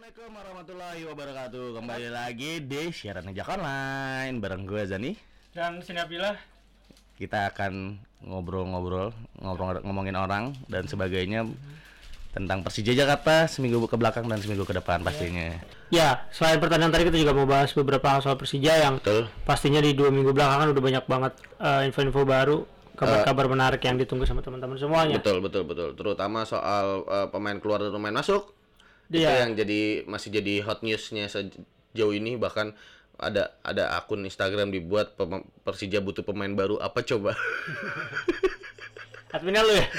Assalamualaikum warahmatullahi wabarakatuh. Kembali lagi di siaran Ngejak Online bareng gue Zani dan sini Abdillah. Kita akan ngomongin orang dan sebagainya tentang Persija Jakarta seminggu ke belakang dan seminggu ke depan pastinya. Ya, selain pertandingan tadi kita juga mau bahas beberapa hal soal Persija yang Betul. Pastinya di 2 minggu belakangan udah banyak banget info-info baru, kabar-kabar menarik yang ditunggu sama teman-teman semuanya. Betul. Terutama soal pemain keluar dan pemain masuk. Itu yang masih jadi hot newsnya sejauh ini, bahkan ada akun Instagram dibuat Persija butuh pemain baru apa coba. Adminnya lu ya?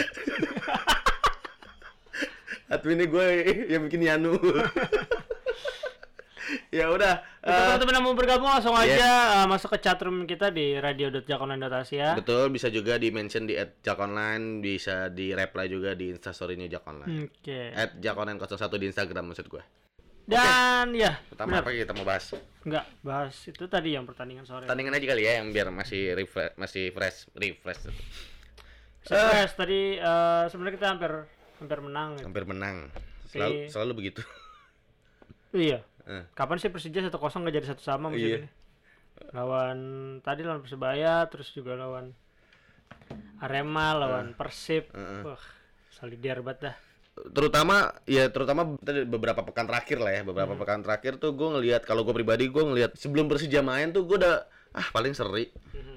Adminnya gue yang bikin Yanu. Ya udah. Teman-teman yang mau bergabung langsung aja masuk ke chatroom kita di radio.jakonline.asia. Betul, bisa juga di mention di @jakonline, bisa di reply juga di instastory-nya Jakonline. Oke. @jakonline01 di Instagram maksud gue. Dan ya, pertama apa kita mau bahas? Enggak, bahas itu tadi yang pertandingan sore. Pertandingan aja kali ya, yang biar masih fresh. Stres tadi sebenarnya kita hampir menang. Hampir menang. Selalu begitu. Iya. Kapan sih Persija 1-0 nggak jadi 1-1 musim ini? Lawan Persebaya, terus juga lawan Arema, lawan Persib. Wah, solider banget dah. Terutama beberapa pekan terakhir lah ya. Pekan terakhir tuh gue ngelihat, kalau gue pribadi gue ngelihat sebelum Persija main tuh gue udah paling seri.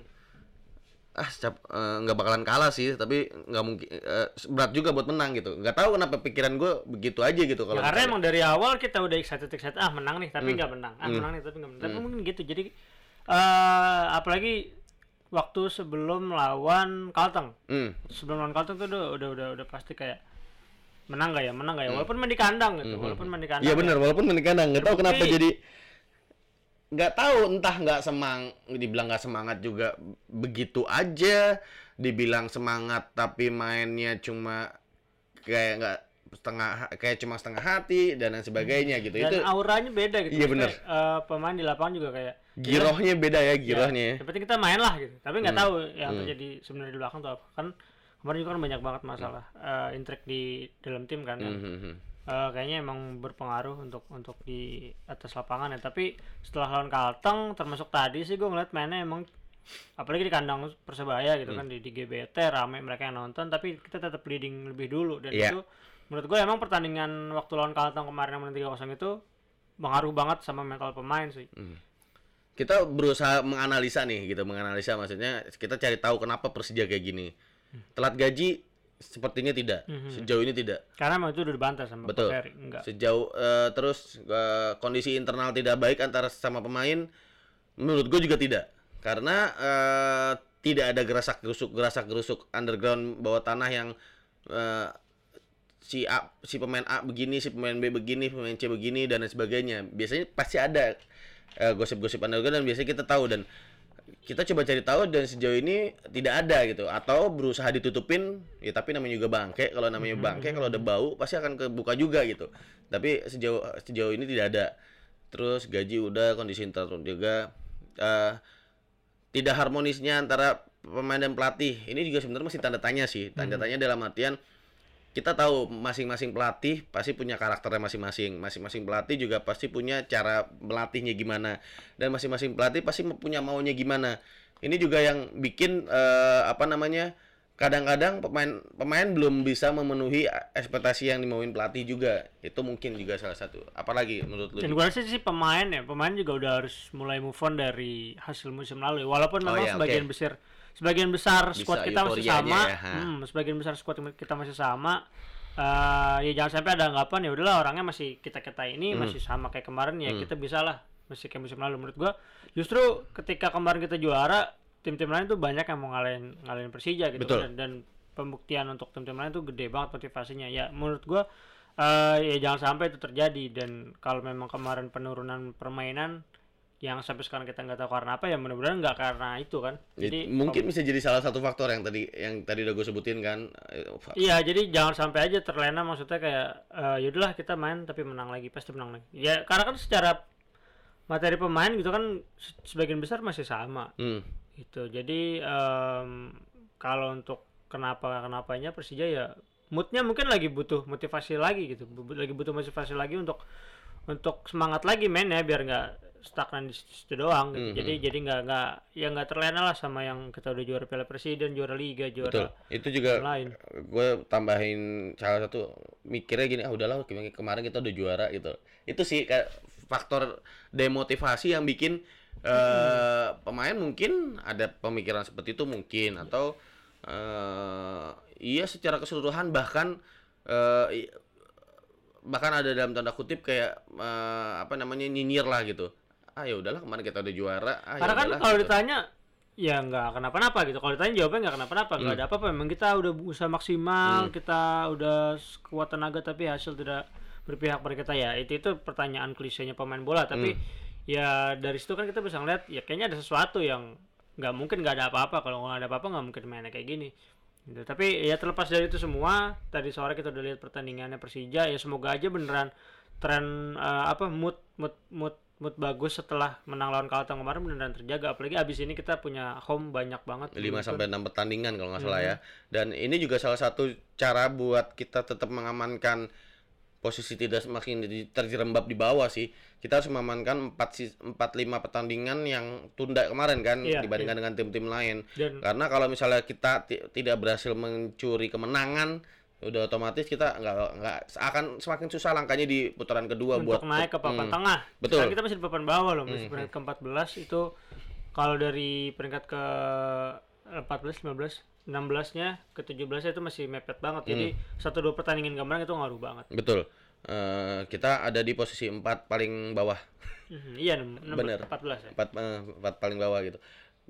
Nggak bakalan kalah sih, tapi nggak mungkin, berat juga buat menang gitu. Nggak tahu kenapa pikiran gue begitu aja gitu. Kalau karena emang dari awal kita udah excited menang nih tapi nggak menang, menang nih tapi nggak menang. Tapi mungkin gitu. Jadi apalagi waktu sebelum lawan Kalteng, tuh udah pasti kayak menang nggak ya, walaupun main di kandang gitu, Iya benar, walaupun main di kandang. Nggak tahu kenapa jadi. Nggak tahu, entah dibilang nggak semangat juga begitu aja, dibilang semangat tapi mainnya cuma kayak cuma setengah hati dan lain sebagainya gitu. Dan itu auranya beda gitu. Iya benar. Pemain di lapangan juga kayak girohnya beda ya. Yang penting kita main lah gitu, tapi nggak tahu yang terjadi sebenarnya di belakang tuh apa. Kan kemarin juga kan banyak banget masalah intrik di dalam tim kan. Kayaknya emang berpengaruh untuk di atas lapangan ya. Tapi setelah lawan Kalteng, termasuk tadi sih gue ngeliat mainnya emang, apalagi di kandang Persebaya gitu kan, di GBT rame mereka yang nonton, tapi kita tetap leading lebih dulu. Dan itu menurut gue emang pertandingan waktu lawan Kalteng kemarin yang menang 3-0 itu pengaruh banget sama mental pemain sih. Kita berusaha menganalisa maksudnya kita cari tahu kenapa Persija kayak gini. Telat gaji sepertinya tidak, sejauh ini tidak. Karena memang itu udah dibantah sama Betul. Ferry. Enggak. Sejauh terus kondisi internal tidak baik antara sama pemain, menurut gue juga tidak. Karena tidak ada gerasak gerusuk underground bawah tanah yang si pemain A begini, si pemain B begini, pemain C begini dan lain sebagainya. Biasanya pasti ada gosip-gosip underground dan biasanya kita tahu, dan kita coba cari tahu dan sejauh ini tidak ada gitu, atau berusaha ditutupin ya, tapi namanya juga bangke. Kalau namanya bangke, kalau ada bau pasti akan kebuka juga gitu. Tapi sejauh ini tidak ada. Terus gaji udah, kondisi internal juga, tidak harmonisnya antara pemain dan pelatih. Ini juga sebenarnya masih tanda tanya sih. Tanda tanya dalam artian kita tahu masing-masing pelatih pasti punya karakternya masing-masing. Masing-masing pelatih juga pasti punya cara melatihnya gimana, dan masing-masing pelatih pasti punya maunya gimana. Ini juga yang bikin kadang-kadang pemain belum bisa memenuhi ekspektasi yang dimauin pelatih juga. Itu mungkin juga salah satu. Apalagi menurut lu? Dan gue rasa sih pemain juga udah harus mulai move on dari hasil musim lalu. Walaupun memang sebagian besar squad kita masih sama, sebagian besar squad kita masih sama. Ya jangan sampai ada anggapan ya udahlah orangnya masih kita ini masih sama kayak kemarin ya, kita bisa lah masih kayak musim lalu. Menurut gua justru ketika kemarin kita juara, tim-tim lain tuh banyak yang mau ngalahin Persija gitu. Dan pembuktian untuk tim-tim lain tuh gede banget motivasinya. Ya menurut gua ya jangan sampai itu terjadi. Dan kalau memang kemarin penurunan permainan yang sampai sekarang kita nggak tahu karena apa, ya mudah-mudahan nggak karena itu kan. Jadi mungkin bisa jadi salah satu faktor yang tadi udah gue sebutin kan. Iya, jadi jangan sampai aja terlena, maksudnya kayak yaudahlah kita main tapi menang lagi, pasti menang lagi. Ya karena kan secara materi pemain gitu kan sebagian besar masih sama. Gitu. Jadi kalau untuk kenapanya Persija ya moodnya mungkin lagi butuh motivasi lagi gitu, untuk untuk semangat lagi mainnya biar nggak stagnan di situ doang gitu. Jadi nggak terlena lah sama yang kita udah juara Piala Presiden, juara Liga, juara. Betul. Itu juga lain. Gue tambahin salah satu mikirnya gini, udahlah kemarin kita udah juara gitu. Itu sih kayak faktor demotivasi yang bikin pemain mungkin ada pemikiran seperti itu mungkin, atau iya secara keseluruhan bahkan ada dalam tanda kutip kayak nyinyir lah gitu. Ya udahlah kemarin kita udah juara. Karena kan kalau gitu ditanya ya nggak kenapa-napa gitu. Kalau ditanya jawabannya nggak kenapa-napa, nggak ada apa-apa. Memang kita udah usaha maksimal, kita udah kuat tenaga tapi hasil tidak berpihak pada kita ya. Itu pertanyaan klisenya pemain bola. Tapi ya dari situ kan kita bisa ngeliat ya kayaknya ada sesuatu yang nggak mungkin nggak ada apa-apa. Kalau nggak ada apa-apa nggak mungkin mainnya kayak gini. Gitu. Tapi ya terlepas dari itu semua, tadi sore kita udah lihat pertandingannya Persija. Ya semoga aja beneran tren mood bagus setelah menang lawan Kalteng kemarin beneran terjaga. Apalagi abis ini kita punya home banyak banget 5-6 pertandingan kalau nggak salah ya. Dan ini juga salah satu cara buat kita tetap mengamankan posisi tidak semakin terjerembab di bawah sih. Kita harus mengamankan 4-5 pertandingan yang tunda kemarin kan, dibandingkan dengan tim-tim lain. Karena kalau misalnya kita tidak berhasil mencuri kemenangan, udah otomatis kita nggak akan semakin susah langkahnya di putaran kedua untuk buat naik ke papan tengah. Betul. Sekarang kita masih di papan bawah loh, masih peringkat ke-14 itu. Kalau dari peringkat ke 14, 15, 16-nya ke 17-nya itu masih mepet banget. Jadi 1-2 pertandingan kemarin itu ngaruh banget. Betul. Kita ada di posisi 4 paling bawah. Iya, benar. 14 ya. 4 paling bawah gitu.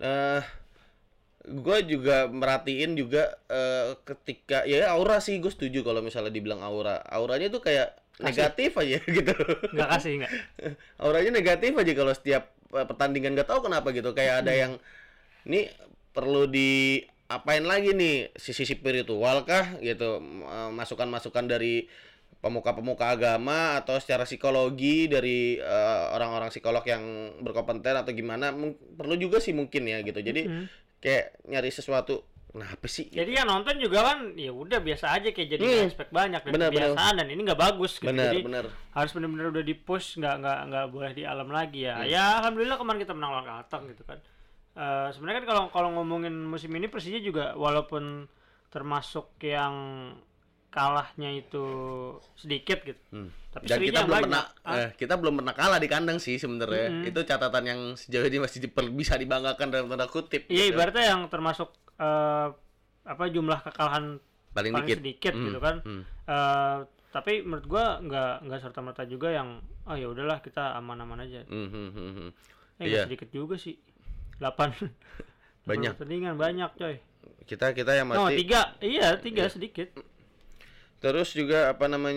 Gue juga merhatiin juga ketika ya aura sih, gue setuju kalau misalnya dibilang auranya tuh kayak negatif aja gitu. Nggak kasih nggak. Auranya negatif aja kalau setiap pertandingan, nggak tahu kenapa gitu, kayak ada yang nih perlu diapain lagi nih, sisi spiritual kah gitu, masukan-masukan dari pemuka-pemuka agama atau secara psikologi dari orang-orang psikolog yang berkompeten atau gimana, perlu juga sih mungkin ya gitu. Jadi kayak nyari sesuatu, kenapa sih? Jadi yang nonton juga kan ya udah biasa aja, kayak jadi expect banyak dan kebiasaan, dan ini nggak bagus gitu. Jadi harus benar-benar udah di-push, nggak boleh di alam lagi ya. Ya alhamdulillah kemarin kita menang lawan Kalteng gitu kan. Sebenarnya kan kalau ngomongin musim ini Persija juga walaupun termasuk yang kalahnya itu sedikit gitu. Tapi dan kita belum pernah kalah di kandang sih sebenarnya. Itu catatan yang sejauh ini masih bisa dibanggakan dalam tanda kutip. Iya, gitu. Ibaratnya yang termasuk jumlah kekalahan paling sedikit gitu kan. Tapi menurut gua nggak serta-merta juga yang ya udahlah kita aman-aman aja. Nggak sedikit juga sih. 8 banyak pertandingan, banyak coy. Kita yang masih 3 sedikit. Terus juga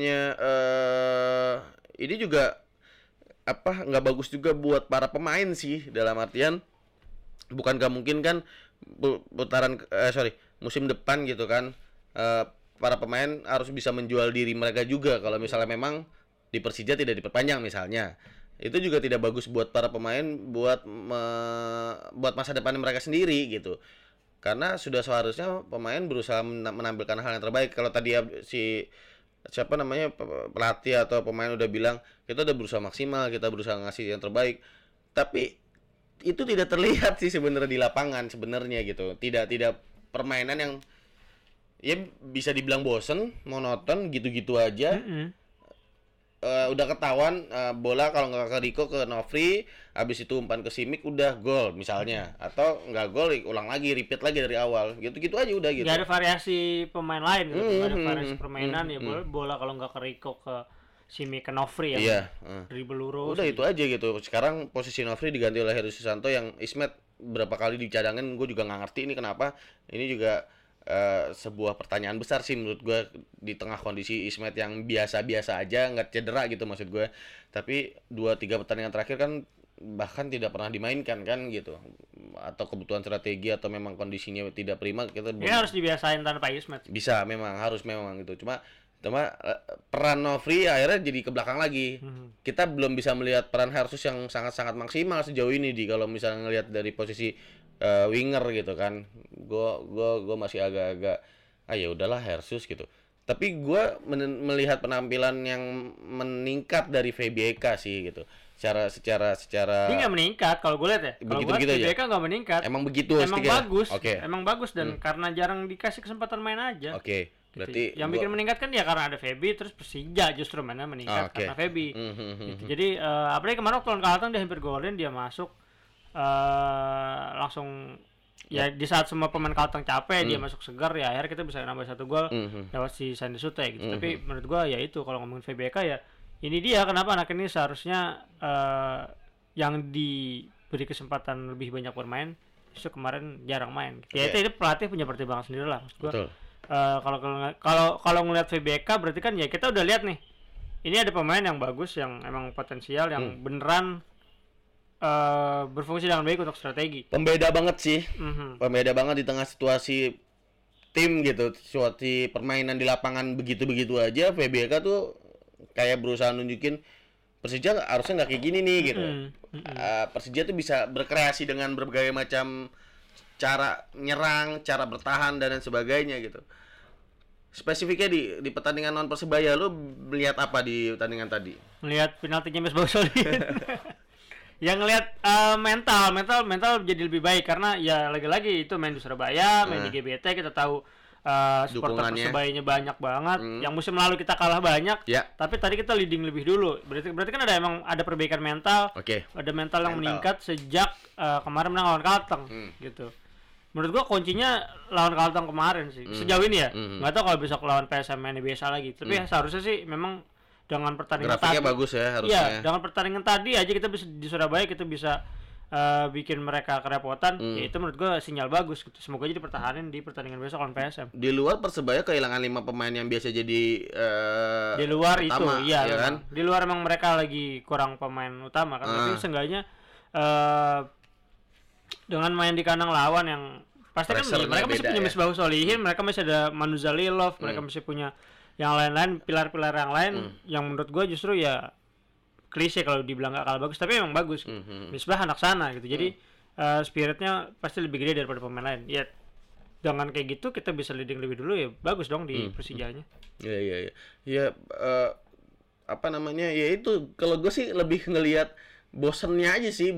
ini juga nggak bagus juga buat para pemain sih, dalam artian bukan gak mungkin kan musim depan gitu kan, para pemain harus bisa menjual diri mereka juga kalau misalnya memang di Persija tidak diperpanjang misalnya. Itu juga tidak bagus buat para pemain, buat masa depan mereka sendiri gitu. Karena sudah seharusnya pemain berusaha menampilkan hal yang terbaik. Kalau tadi pelatih atau pemain udah bilang kita udah berusaha maksimal, kita berusaha ngasih yang terbaik, tapi itu tidak terlihat sih sebenarnya di lapangan sebenarnya gitu. Tidak permainan yang ya bisa dibilang bosen, monoton, gitu-gitu aja. Udah ketahuan bola kalau nggak ke Riko ke Nofri, habis itu umpan ke Simic udah gol misalnya, atau nggak gol ulang lagi, repeat lagi dari awal, gitu aja udah gitu. Nggak ada variasi pemain lain gitu, nggak ada variasi permainan ya. Bola kalau nggak ke Riko ke Simic ke Nofri ya, dribble lurus udah gitu aja gitu. Sekarang posisi Nofri diganti oleh Heru Susanto yang Ismet berapa kali dicadangin, gue juga nggak ngerti ini kenapa. Ini juga sebuah pertanyaan besar sih menurut gue, di tengah kondisi Ismet yang biasa-biasa aja, nggak cedera gitu maksud gue, tapi 2-3 pertandingan terakhir kan bahkan tidak pernah dimainkan kan gitu, atau kebutuhan strategi atau memang kondisinya tidak prima, kita harus dibiasain tanpa Ismet. Bisa, harus gitu. Cuma peran Nofri akhirnya jadi ke belakang lagi. Kita belum bisa melihat peran Hersus yang sangat-sangat maksimal sejauh ini kalau misalnya ngelihat dari posisi winger gitu kan. Gue masih agak-agak ya udahlah Hersus gitu. Tapi gue melihat penampilan yang meningkat dari VBK sih gitu. Secara dia nggak meningkat kalau gue lihat ya. Kalau gue VBK nggak meningkat. Emang begitu. Emang bagus. Emang bagus dan karena jarang dikasih kesempatan main aja. Berarti yang bikin meningkat kan ya karena ada Feby, terus Persija justru mainnya meningkat karena Feby. Gitu. Jadi apalagi kemarin waktu lawan Kalteng dia hampir golin, dia masuk langsung ya di saat semua pemain Kalteng capek dia masuk segar, ya akhirnya kita bisa nambah 1 gol lewat si Sandy Sute gitu. Tapi menurut gua ya itu kalau ngomongin VBK ya ini dia kenapa anak ini seharusnya yang diberi kesempatan lebih banyak bermain, justru kemarin jarang main. Ya itu pelatih punya pertimbangan sendiri lah maksud gua. Betul. Kalau ngelihat VBK berarti kan ya kita udah lihat nih ini ada pemain yang bagus, yang emang potensial, yang beneran berfungsi dengan baik untuk strategi. Pembeda banget sih, pembeda banget di tengah situasi tim gitu, situasi permainan di lapangan begitu aja. VBK tuh kayak berusaha nunjukin Persija harusnya nggak kayak gini nih gitu. Persija tuh bisa berkreasi dengan berbagai macam cara nyerang, cara bertahan dan sebagainya gitu. Spesifiknya di pertandingan non Persebaya lu melihat apa di pertandingan tadi? Melihat penaltinya Mas Bausolin. Yang ngelihat mental jadi lebih baik karena ya lagi-lagi itu main di Surabaya, main di GBT, kita tahu supporter Persebayanya banyak banget. Yang musim lalu kita kalah banyak, tapi tadi kita leading lebih dulu. Berarti kan ada perbaikan mental. Ada mental yang meningkat sejak kemarin menang lawan Kalteng gitu. Menurut gua kuncinya lawan Kalteng kemarin sih. Sejauh ini ya. Nggak tahu kalau besok lawan PSM mainnya biasa lagi. Tapi seharusnya sih memang dengan pertandingan grafiknya bagus ya harusnya. Iya, dengan pertandingan tadi aja kita bisa di Surabaya kita bisa bikin mereka kerepotan. Ya itu menurut gua sinyal bagus gitu. Semoga aja dipertahanin di pertandingan besok lawan PSM. Di luar Persebaya kehilangan 5 pemain yang biasa jadi di luar utama, itu, iya ya kan? Di luar emang mereka lagi kurang pemain utama kan. Tapi seenggaknya dengan main di kandang lawan yang pasti kan mereka masih punya Misbah Solihin, mereka masih ada Manu Zalilov, mereka masih punya yang lain-lain, pilar-pilar yang lain yang menurut gue justru ya klise kalau dibilang gak kalah bagus, tapi emang bagus. Misbah anak sana gitu, jadi spiritnya pasti lebih gede daripada pemain lain. Ya dengan kayak gitu kita bisa leading lebih dulu ya bagus dong di Persijanya. Iya. Apa namanya? Ya itu kalau gue sih lebih ngelihat bosennya aja sih,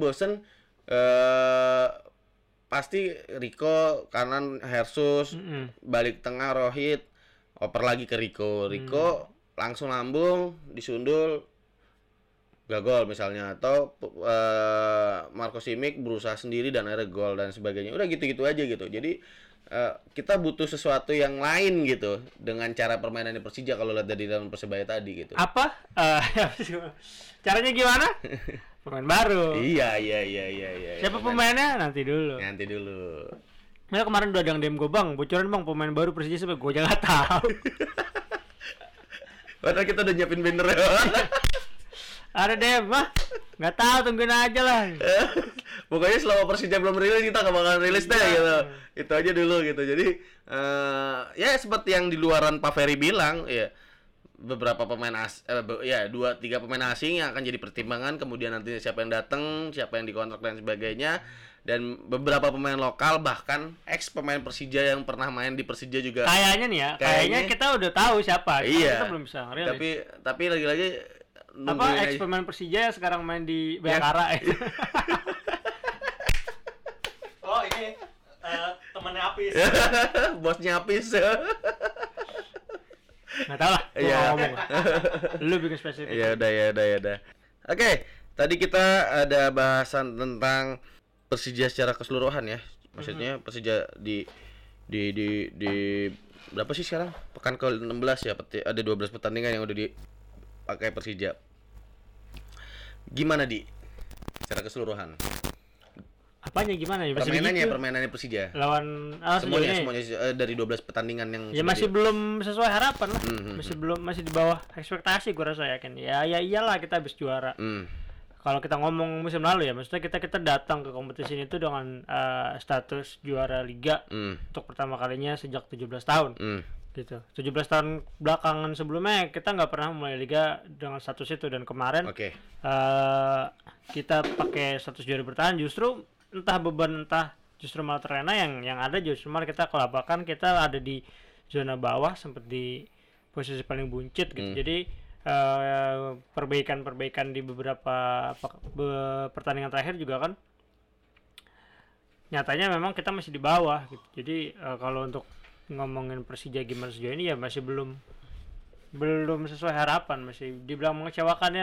pasti Rico kanan Hersus, balik tengah Rohit, oper lagi ke Rico langsung lambung disundul gak gol misalnya, atau Marco Simic berusaha sendiri dan akhirnya gol dan sebagainya. Udah gitu-gitu aja gitu. Jadi kita butuh sesuatu yang lain gitu dengan cara permainan di Persija kalau lihat dari dalam Persebaya tadi gitu. Apa? Caranya gimana? Pemain baru. Iya. Siapa pemainnya? Nanti dulu. Nah, kemarin udah ada yang DM gue, Bang, bocoran Bang pemain baru Persija siapa? Gue aja nggak tahu. Padahal kita udah nyiapin banner ya. Ada DM mah? Nggak tahu, tungguin aja lah. Pokoknya selama Persija belum rilis kita nggak bakalan rilis deh gitu. Itu aja dulu gitu. Jadi ya seperti yang di luaran Pak Ferry bilang ya, beberapa pemain 2-3 pemain asing yang akan jadi pertimbangan, kemudian nanti siapa yang datang, siapa yang dikontrak dan sebagainya, dan beberapa pemain lokal bahkan ex pemain Persija yang pernah main di Persija juga. Kayaknya nih ya, kayaknya kita udah tahu siapa. Iya. Kita belum bisa ngerilis. Tapi lagi-lagi apa ex pemain Persija yang sekarang main di Bayangkara ya. Oh ini temannya Apis. Bosnya Apis. Nggak tahu lah, ngomong. Lu bikin spesifik. Ya udah. Oke, tadi kita ada bahasan tentang Persija secara keseluruhan ya. Maksudnya Persija di berapa sih sekarang? Pekan ke-16 ya, ada 12 pertandingan yang udah dipakai Persija. Gimana secara keseluruhan? Apanya gimana ya? Permainannya Persija. Lawan semuanya dari 12 pertandingan yang ya masih belum sesuai harapan lah. Masih di bawah ekspektasi gua rasa, yakin. Ya iyalah kita habis juara. Kalau kita ngomong musim lalu ya, maksudnya kita datang ke kompetisi ini tuh dengan status juara liga untuk pertama kalinya sejak 17 tahun. Gitu. 17 tahun belakangan sebelumnya kita nggak pernah mulai liga dengan status itu, dan kemarin kita pakai status juara bertahan, justru entah beban entah justru malah terlena yang ada justru malah kita kelabakan, kita ada di zona bawah, sempat di posisi paling buncit gitu. Jadi perbaikan di beberapa pertandingan terakhir juga kan nyatanya memang kita masih di bawah gitu. Jadi kalau untuk ngomongin Persija gimana sejauh ini ya masih belum sesuai harapan, masih dibilang mengecewakan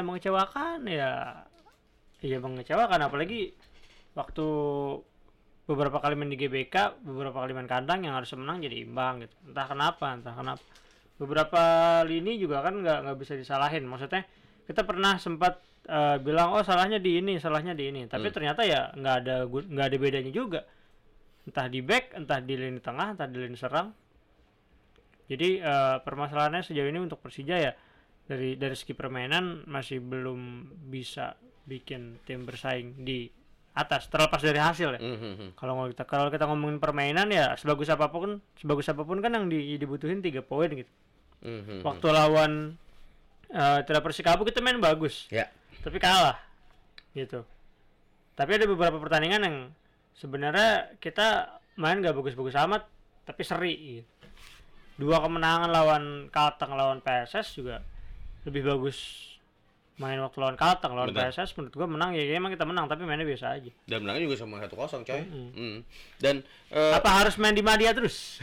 ya mengecewakan, apalagi waktu beberapa kali main di GBK, beberapa kali main kandang yang harus menang jadi imbang gitu. Entah kenapa. Beberapa lini juga kan nggak bisa disalahin. Maksudnya kita pernah sempat bilang salahnya di ini, tapi ternyata ya nggak ada bedanya juga. Entah di back, entah di lini tengah, entah di lini serang. Jadi permasalahannya sejauh ini untuk Persija ya dari segi permainan masih belum bisa bikin tim bersaing di atas, terlepas dari hasil ya. Kalau kita ngomongin permainan ya sebagus apapun kan yang dibutuhin 3 poin gitu. Waktu lawan Tira Persikabo kita main bagus, tapi kalah gitu. Tapi ada beberapa pertandingan yang sebenarnya kita main gak bagus-bagus amat, tapi seri gitu. 2 kemenangan lawan Kalteng, lawan PSS juga lebih bagus main waktu lawan Kalteng. Lawan PSS menurut gua menang ya emang kita menang, tapi mainnya biasa aja. Dan menangnya juga sama 1-0 coy. Dan apa harus main di Madia terus?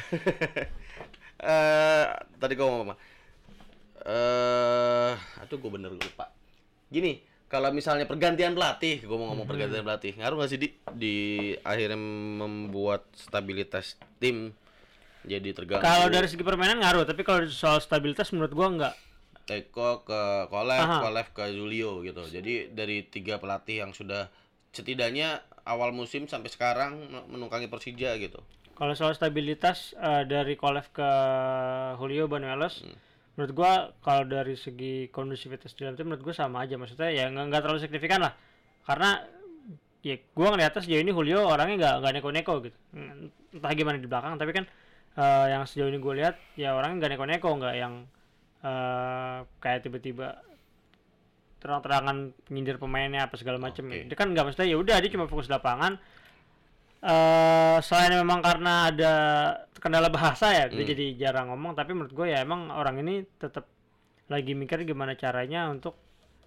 Tadi gua ngomong apa? Gua bener lupa. Gini, kalau misalnya pergantian pelatih, gua mau ngomong pergantian pelatih, ngaruh nggak sih di akhirnya membuat stabilitas tim jadi terganggu? Kalau dari segi permainan ngaruh, tapi kalau soal stabilitas menurut gua enggak. Teko ke Kolev ke Julio gitu. Jadi dari 3 pelatih yang sudah setidaknya awal musim sampai sekarang menunggangi Persija gitu. Kalau soal stabilitas dari Kolev ke Julio Banuelos, menurut gua kalau dari segi kondusivitas di dalam tim menurut gua sama aja. Maksudnya ya nggak terlalu signifikan lah. Karena ya gua ngeliatnya sejauh ini Julio orangnya nggak neko-neko gitu. Entah gimana di belakang, tapi kan yang sejauh ini gue lihat ya orangnya nggak neko-neko, nggak yang kayak tiba-tiba terang-terangan nyindir pemainnya apa segala macam. Dia kan nggak, maksudnya ya udah dia cuma fokus lapangan. Selain memang karena ada kendala bahasa ya dia jadi jarang ngomong, tapi menurut gue ya emang orang ini tetap lagi mikir gimana caranya untuk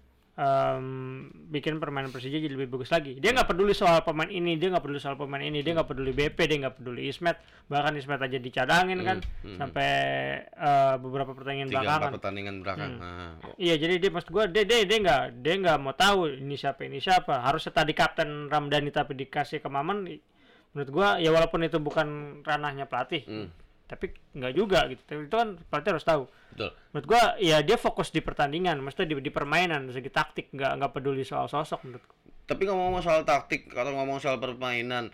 bikin permainan Persija jadi lebih bagus lagi. Dia nggak peduli soal pemain ini, dia nggak peduli BP, dia nggak peduli Ismet, bahkan Ismet aja dicadangin kan sampai beberapa pertandingan belakangan. 3-4 pertandingan belakang. Iya, jadi dia maksud gue dia nggak mau tahu ini siapa. Harusnya tadi Kapten Ramdhani tapi dikasih ke Maman. Menurut gue ya walaupun itu bukan ranahnya pelatih, tapi nggak juga gitu. Itu kan pelatih harus tahu. Betul. Menurut gua ya dia fokus di pertandingan, maksudnya di permainan, segi taktik, nggak peduli soal sosok menurut gua. Tapi ngomong soal taktik atau ngomong soal permainan,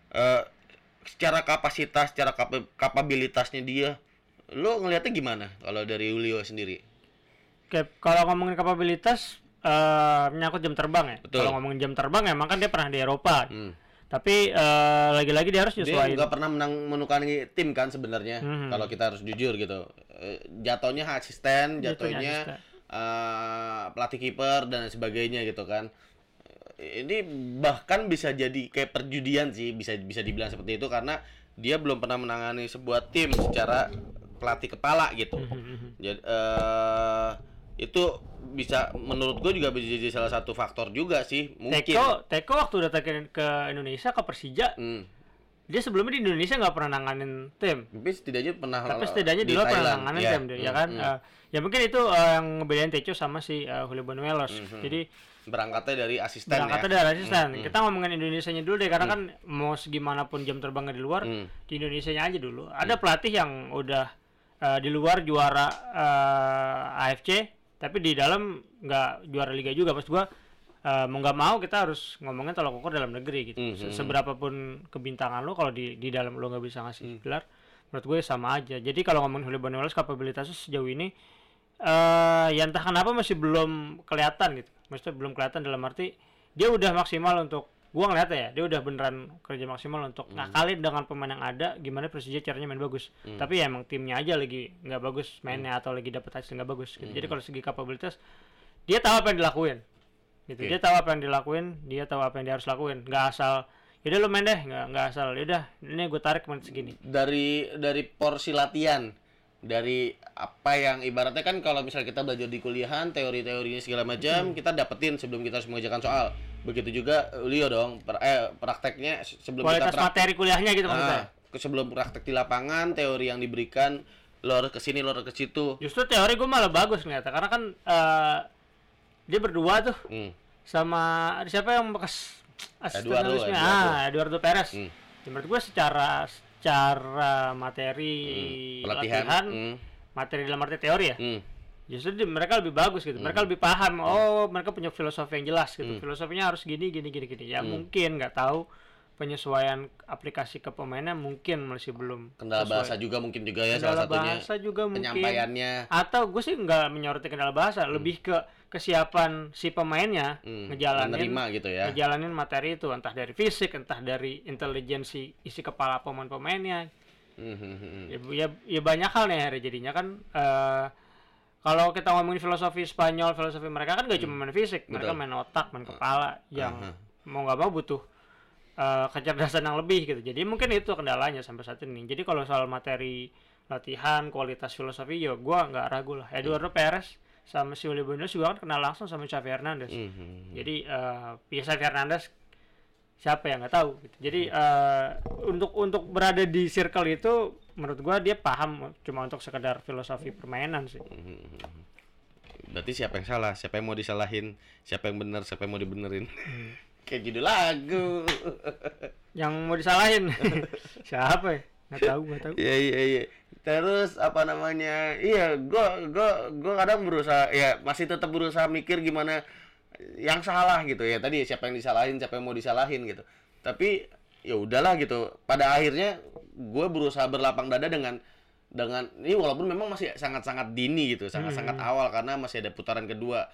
secara kapasitas, secara kapabilitasnya dia, lo ngelihatnya gimana kalau dari Julio sendiri? Oke, kalau ngomongin kapabilitas menyangkut jam terbang ya. Kalau ngomongin jam terbang emang kan dia pernah di Eropa. Tapi lagi-lagi dia harus nyesuaiin. Dia nggak pernah menukani tim kan sebenarnya. Kalau kita harus jujur gitu. Jatuhnya asisten, jatuhnya pelatih kiper dan sebagainya gitu kan. Ini bahkan bisa jadi kayak perjudian sih, bisa dibilang seperti itu karena dia belum pernah menangani sebuah tim secara pelatih kepala gitu. Jadi itu bisa, menurut gue juga bisa jadi salah satu faktor juga sih mungkin. Teko waktu datang ke Indonesia, ke Persija, dia sebelumnya di Indonesia nggak pernah nanganin tim. Tapi setidaknya di luar pernah nanganin tim dia, ya kan. Ya mungkin itu yang ngebedain Teco sama si Julio Banuelos. Jadi berangkatnya dari asisten. Kita ngomongin Indonesianya dulu deh, karena kan mau segimanapun jam terbangnya di luar, di Indonesianya aja dulu. Ada pelatih yang udah di luar juara AFC, tapi di dalam nggak juara liga juga. Maksud gua mau nggak mau kita harus ngomongin tolak ukur dalam negeri gitu. Seberapapun kebintangan lo, kalau di dalam lo nggak bisa ngasih gelar, menurut gue sama aja. Jadi kalau ngomongin Julio Banuelos, kapabilitasnya sejauh ini ya entah kenapa masih belum kelihatan gitu. Maksudnya belum kelihatan dalam arti dia udah maksimal untuk, gua ngeliatnya ya, dia udah beneran kerja maksimal untuk ngakalin dengan pemain yang ada gimana Persija caranya main bagus. Tapi ya emang timnya aja lagi nggak bagus mainnya, atau lagi dapet hasil nggak bagus gitu. Jadi kalau segi kapabilitas dia tahu apa yang dilakuin gitu. Dia tahu apa yang dilakuin, dia tahu apa yang dia harus lakuin. Nggak asal yaudah lu main deh, nggak asal yaudah ini gue tarik menit segini. Dari porsi latihan dari apa yang ibaratnya kan kalau misalnya kita belajar di kuliahan teori-teorinya segala macam kita dapetin sebelum kita harus mengerjakan soal. Begitu juga Leo dong prakteknya sebelum kualitas kita materi kuliahnya gitu maksudnya. Sebelum praktek di lapangan teori yang diberikan lo harus ke sini lo harus ke situ. Justru teori gue malah bagus ternyata karena kan dia berdua tuh sama siapa yang bekas asistennya Eduardo Perez. Menurut gue secara materi latihan materi dalam arti teori ya justru mereka lebih bagus gitu, mereka lebih paham, mereka punya filosofi yang jelas gitu, filosofinya harus gini ya mungkin nggak tahu penyesuaian aplikasi ke pemainnya mungkin masih belum kendala bahasa juga mungkin juga ya salah satunya bahasa juga penyampaiannya mungkin. Atau gue sih nggak menyoroti kendala bahasa, lebih ke kesiapan si pemainnya ngejalanin materi itu entah dari fisik entah dari intelijensi isi kepala pemainnya. Ya banyak hal nih hari jadinya kan kalau kita ngomongin filosofi Spanyol, filosofi mereka kan gak cuma main fisik, mereka main otak, main kepala yang mau nggak mau butuh kecerdasan yang lebih gitu. Jadi mungkin itu kendalanya sampai saat ini. Jadi kalau soal materi latihan, kualitas filosofi, ya gue nggak ragu lah. Eduardo Perez sama si Uli Buenos juga kan kenal langsung sama Xavi Hernandez. Jadi Xavi Hernandez siapa yang nggak tahu gitu. Jadi untuk berada di circle itu menurut gua dia paham cuma untuk sekedar filosofi permainan sih. Berarti siapa yang salah, siapa yang mau disalahin, siapa yang benar, siapa yang mau dibenerin. Kayak judul lagu. Yang mau disalahin siapa ya? Nggak tahu. Iya. Terus apa namanya? Iya, gua kadang berusaha ya masih tetap berusaha mikir gimana yang salah gitu ya. Tadi siapa yang disalahin, siapa yang mau disalahin gitu. Tapi ya udahlah gitu. Pada akhirnya gue berusaha berlapang dada dengan ini walaupun memang masih sangat-sangat dini gitu, sangat-sangat awal karena masih ada putaran kedua.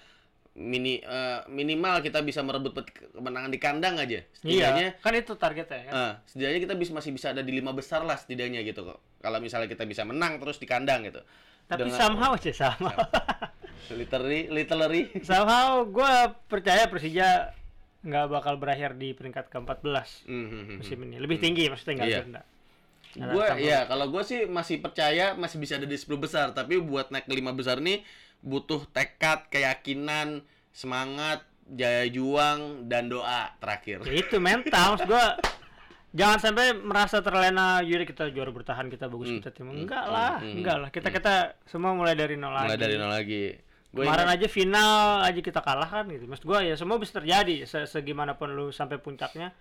Minimal kita bisa merebut kemenangan di kandang aja. Setidaknya kan itu targetnya kan. Setidaknya kita masih bisa ada di 5 besar lah setidaknya gitu kok. Kalau misalnya kita bisa menang terus di kandang gitu. Tapi somehow sama. Literally. Somehow gue percaya Persija nggak bakal berakhir di peringkat ke-14 musim ini. Lebih tinggi maksudnya nggak rendah. Kalau gue sih masih percaya masih bisa ada di 10 besar, tapi buat naik ke 5 besar nih butuh tekad, keyakinan, semangat, jaya juang dan doa terakhir. Ya itu mental, maksud gue jangan sampai merasa terlena yaudah kita juara bertahan, kita bagus, kita tim. Enggak lah. Kita semua mulai dari nol lagi. Kemarin aja final aja kita kalah kan gitu. Maksud gue ya semua bisa terjadi segimanapun lu sampai puncaknya.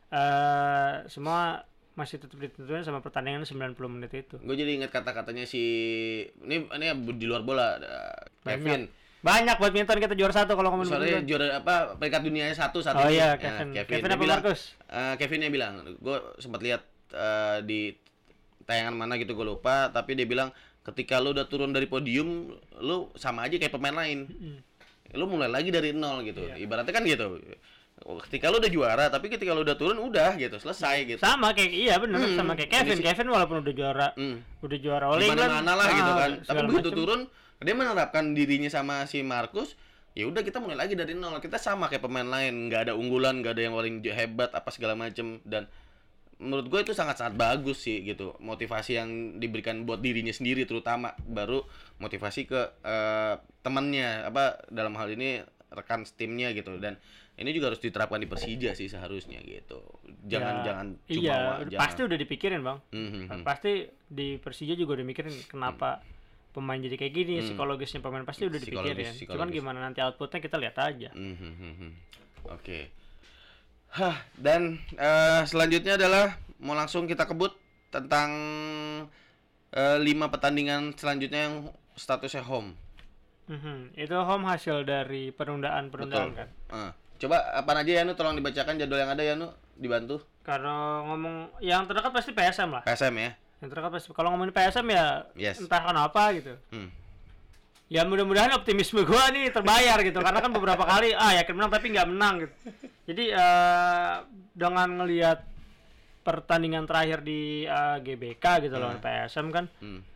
Semua masih tetap ditentuin sama pertandingan 90 menit itu. Gue jadi ingat kata-katanya si ini di luar bola Kevin. Banyak badminton kita juara 1 kalau ngomongin badminton. Soalnya juara peringkat dunianya 1 saat ini. Oh iya, Kevin apa Markus? Kevin yang bilang, gue sempat lihat di tayangan mana gitu gue lupa, tapi dia bilang ketika lu udah turun dari podium, lu sama aja kayak pemain lain. Lu mulai lagi dari nol gitu. Ibaratnya kan gitu. Ketika lu udah juara, tapi ketika lu udah turun udah gitu, selesai gitu. Sama kayak sama kayak Kevin. Kevin walaupun udah juara All England mana lah gitu kan. Tapi begitu turun, dia menerapkan dirinya sama si Markus, ya udah kita mulai lagi dari nol. Kita sama kayak pemain lain, enggak ada unggulan, enggak ada yang paling hebat apa segala macem, dan menurut gue itu sangat-sangat bagus sih gitu. Motivasi yang diberikan buat dirinya sendiri terutama, baru motivasi ke temannya dalam hal ini rekan timnya gitu. Dan ini juga harus diterapkan di Persija sih seharusnya gitu. Jangan cuma pasti udah dipikirin bang. Pasti di Persija juga udah mikirin kenapa pemain jadi kayak gini, psikologisnya pemain pasti udah dipikirin. Cuman gimana nanti outputnya kita lihat aja. Oke. Dan selanjutnya adalah mau langsung kita kebut tentang 5 pertandingan selanjutnya yang statusnya home. Itu home hasil dari penundaan kan. Coba apa aja ya Nu, tolong dibacakan jadwal yang ada ya Nu, dibantu. Kalau ngomong yang terdekat pasti PSM lah. PSM ya. Yang terdekat pasti. Kalau ngomongin PSM ya entah kenapa gitu. Ya mudah-mudahan optimisme gua nih terbayar gitu karena kan beberapa kali yakin menang tapi nggak menang gitu. Jadi dengan ngelihat pertandingan terakhir di GBK gitu lawan PSM kan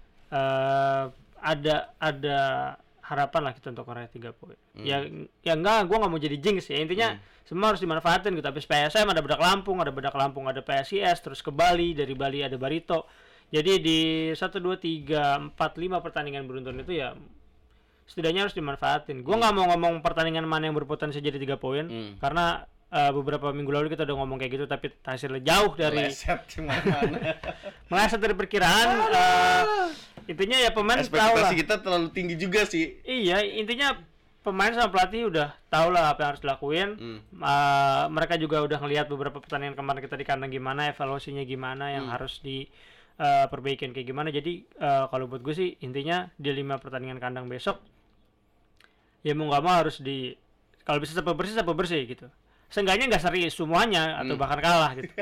ada harapan lah kita untuk meraih 3 poin. Ya enggak, gue nggak mau jadi jinx ya. Intinya semua harus dimanfaatin gitu. Habis PSM ada Bedak Lampung ada PSIS, terus ke Bali, dari Bali ada Barito. Jadi di 1, 2, 3, 4, 5 pertandingan beruntun itu ya setidaknya harus dimanfaatin. Gue nggak mau ngomong pertandingan mana yang berpotensi jadi 3 poin, karena beberapa minggu lalu kita udah ngomong kayak gitu, tapi hasilnya jauh dari meleset dari perkiraan. Intinya ya pemain tahu lah. Ekspektasi kita terlalu tinggi juga sih. Iya, intinya pemain sama pelatih udah tahu lah apa yang harus dilakuin. Mereka juga udah ngelihat beberapa pertandingan kemarin kita di kandang gimana, evaluasinya gimana yang harus diperbaikin kayak gimana. Jadi kalau buat gue sih intinya di 5 pertandingan kandang besok ya mau nggak mau harus kalau bisa sapu bersih gitu. Seenggaknya nggak serius semuanya atau bahkan kalah gitu.